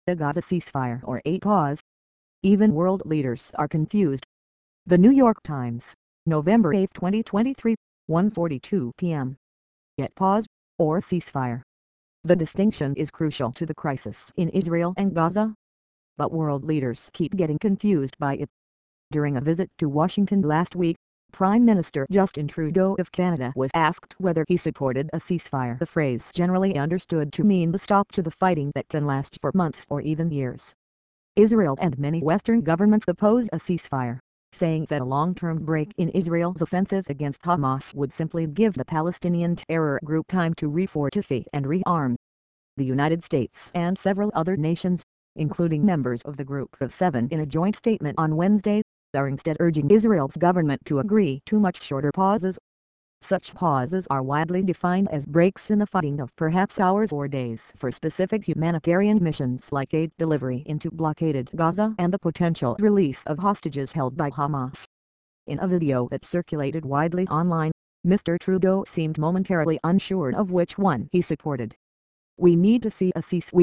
a Gaza ceasefire or a pause. Even world leaders are confused. The New York Times, November 8, 2023, 1:42 p.m. Yet pause, or ceasefire. The distinction is crucial to the crisis in Israel and Gaza. But world leaders keep getting confused by it. During a visit to Washington last week, Prime Minister Justin Trudeau of Canada was asked whether he supported a ceasefire, the phrase generally understood to mean the stop to the fighting that can last for months or even years. Israel and many Western governments oppose a ceasefire, saying that a long-term break in Israel's offensive against Hamas would simply give the Palestinian terror group time to refortify and rearm. The United States and several other nations, including members of the Group of Seven in a joint statement on Wednesday, are instead urging Israel's government to agree to much shorter pauses. Such pauses are widely defined as breaks in the fighting of perhaps hours or days for specific humanitarian missions like aid delivery into blockaded Gaza and the potential release of hostages held by Hamas. In a video that circulated widely online, Mr. Trudeau seemed momentarily unsure of which one he supported. We need to see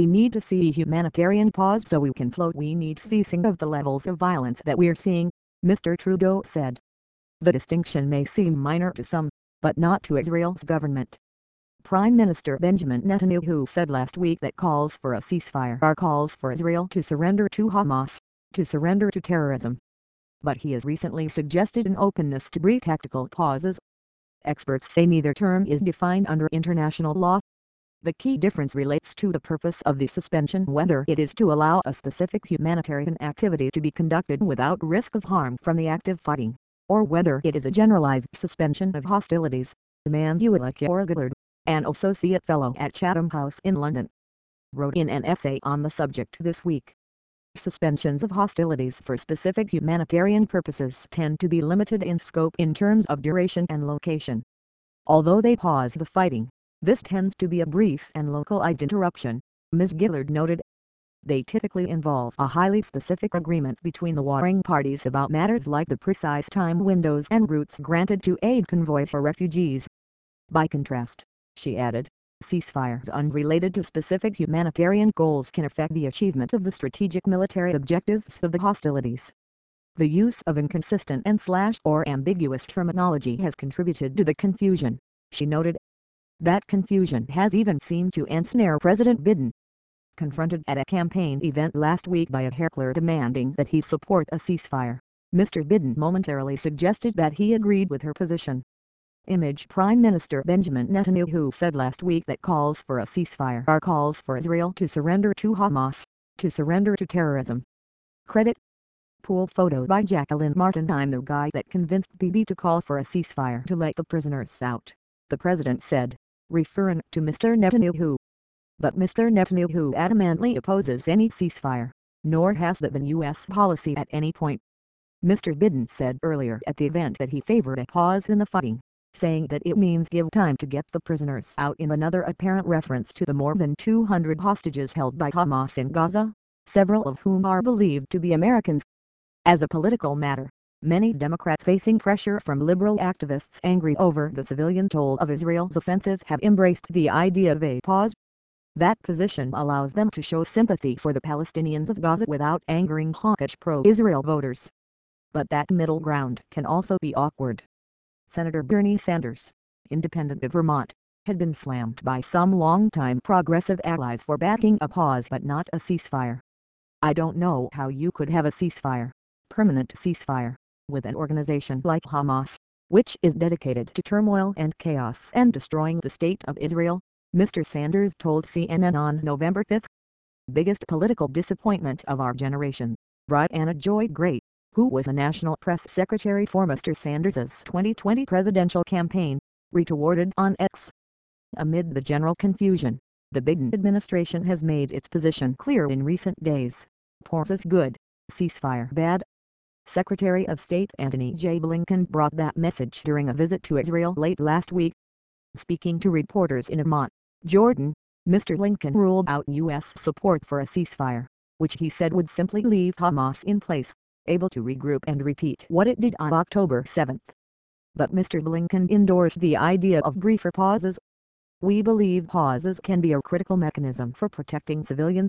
a humanitarian pause so we can float. We need ceasing of the levels of violence that we're seeing, Mr. Trudeau said. The distinction may seem minor to some, but not to Israel's government. Prime Minister Benjamin Netanyahu said last week that calls for a ceasefire are calls for Israel to surrender to Hamas, to surrender to terrorism. But he has recently suggested an openness to brief tactical pauses. Experts say neither term is defined under international law. The key difference relates to the purpose of the suspension, whether it is to allow a specific humanitarian activity to be conducted without risk of harm from the active fighting, or whether it is a generalized suspension of hostilities. Emanuela Gillard, an associate fellow at Chatham House in London, wrote in an essay on the subject this week. Suspensions of hostilities for specific humanitarian purposes tend to be limited in scope in terms of duration and location. Although they pause the fighting, this tends to be a brief and localized interruption, Ms. Gillard noted. They typically involve a highly specific agreement between the warring parties about matters like the precise time windows and routes granted to aid convoys or refugees. By contrast, she added, ceasefires unrelated to specific humanitarian goals can affect the achievement of the strategic military objectives of the hostilities. The use of inconsistent and/or ambiguous terminology has contributed to the confusion, she noted. That confusion has even seemed to ensnare President Biden. Confronted at a campaign event last week by a heckler demanding that he support a ceasefire, Mr. Biden momentarily suggested that he agreed with her position. Image Prime Minister Benjamin Netanyahu said last week that calls for a ceasefire are calls for Israel to surrender to Hamas, to surrender to terrorism. Credit. Pool photo by Jacqueline Martin. I'm the guy that convinced Bibi to call for a ceasefire to let the prisoners out, the president said, referring to Mr. Netanyahu. But Mr. Netanyahu adamantly opposes any ceasefire, nor has that been U.S. policy at any point. Mr. Biden said earlier at the event that he favored a pause in the fighting, saying that it means give time to get the prisoners out, in another apparent reference to the more than 200 hostages held by Hamas in Gaza, several of whom are believed to be Americans. As a political matter, many Democrats facing pressure from liberal activists angry over the civilian toll of Israel's offensive have embraced the idea of a pause. That position allows them to show sympathy for the Palestinians of Gaza without angering hawkish pro-Israel voters. But that middle ground can also be awkward. Senator Bernie Sanders, independent of Vermont, had been slammed by some longtime progressive allies for backing a pause but not a ceasefire. I don't know how you could have a ceasefire, permanent ceasefire, with an organization like Hamas, which is dedicated to turmoil and chaos and destroying the state of Israel, Mr. Sanders told CNN on November 5. Biggest political disappointment of our generation, Brianna Joy Gray, who was a national press secretary for Mr. Sanders's 2020 presidential campaign, retorted on X. Amid the general confusion, the Biden administration has made its position clear in recent days. Pause is good, ceasefire bad. Secretary of State Antony J. Blinken brought that message during a visit to Israel late last week. Speaking to reporters in Amman, Jordan, Mr. Blinken ruled out U.S. support for a ceasefire, which he said would simply leave Hamas in place, able to regroup and repeat what it did on October 7. But Mr. Blinken endorsed the idea of briefer pauses. We believe pauses can be a critical mechanism for protecting civilians,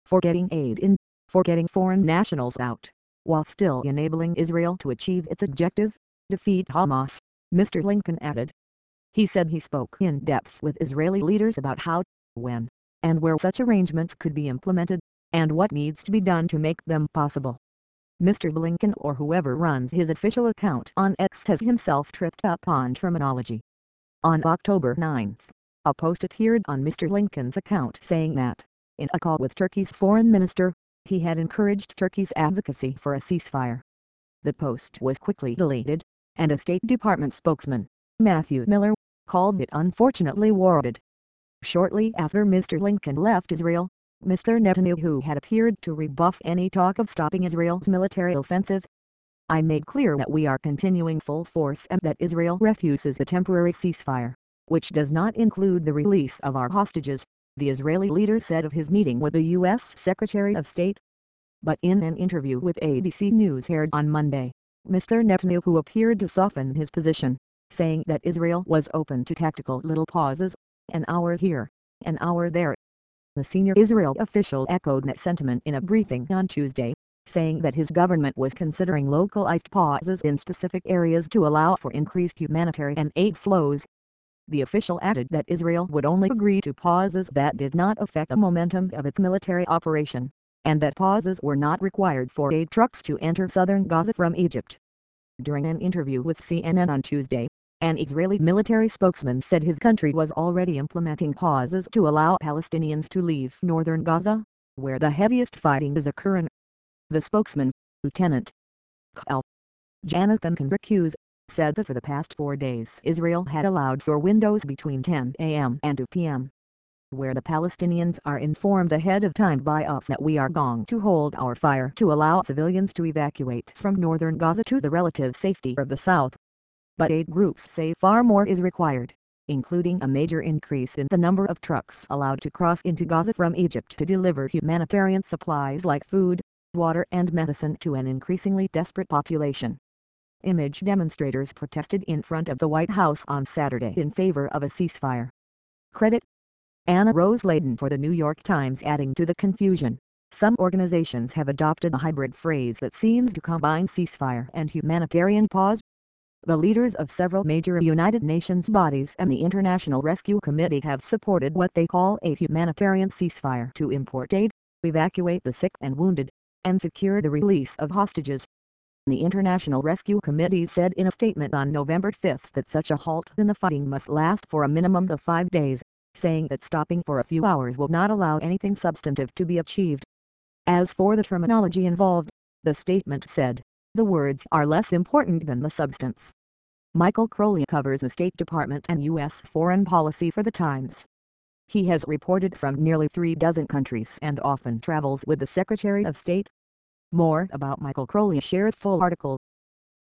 for getting aid in, for getting foreign nationals out, while still enabling Israel to achieve its objective, defeat Hamas, Mr. Blinken added. He said he spoke in depth with Israeli leaders about how, when, and where such arrangements could be implemented, and what needs to be done to make them possible. Mr. Blinken, or whoever runs his official account on X, has himself tripped up on terminology. On October 9, a post appeared on Mr. Blinken's account saying that, in a call with Turkey's foreign minister, he had encouraged Turkey's advocacy for a ceasefire. The post was quickly deleted, and a State Department spokesman, Matthew Miller, called it unfortunately worded. Shortly after Mr. Blinken left Israel, Mr. Netanyahu had appeared to rebuff any talk of stopping Israel's military offensive. I made clear that we are continuing full force and that Israel refuses a temporary ceasefire, which does not include the release of our hostages, the Israeli leader said of his meeting with the U.S. Secretary of State. But in an interview with ABC News aired on Monday, Mr. Netanyahu appeared to soften his position, saying that Israel was open to tactical little pauses, an hour here, an hour there. The senior Israel official echoed that sentiment in a briefing on Tuesday, saying that his government was considering localized pauses in specific areas to allow for increased humanitarian aid flows. The official added that Israel would only agree to pauses that did not affect the momentum of its military operation, and that pauses were not required for aid trucks to enter southern Gaza from Egypt. During an interview with CNN on Tuesday, an Israeli military spokesman said his country was already implementing pauses to allow Palestinians to leave northern Gaza, where the heaviest fighting is occurring. The spokesman, Lieutenant Col. Jonathan Conricus, said that for the past 4 days Israel had allowed for windows between 10 a.m. and 2 p.m. where the Palestinians are informed ahead of time by us that we are going to hold our fire to allow civilians to evacuate from northern Gaza to the relative safety of the south. But aid groups say far more is required, including a major increase in the number of trucks allowed to cross into Gaza from Egypt to deliver humanitarian supplies like food, water and medicine to an increasingly desperate population. Image demonstrators protested in front of the White House on Saturday in favor of a ceasefire. Credit Anna Rose Layden for the New York Times, adding to the confusion. Some organizations have adopted a hybrid phrase that seems to combine ceasefire and humanitarian pause. The leaders of several major United Nations bodies and the International Rescue Committee have supported what they call a humanitarian ceasefire to import aid, evacuate the sick and wounded, and secure the release of hostages. The International Rescue Committee said in a statement on November 5 that such a halt in the fighting must last for a minimum of 5 days, saying that stopping for a few hours will not allow anything substantive to be achieved. As for the terminology involved, the statement said, the words are less important than the substance. Michael Crowley covers the State Department and U.S. foreign policy for The Times. He has reported from nearly 36 countries and often travels with the Secretary of State. More about Michael Crowley, share full article.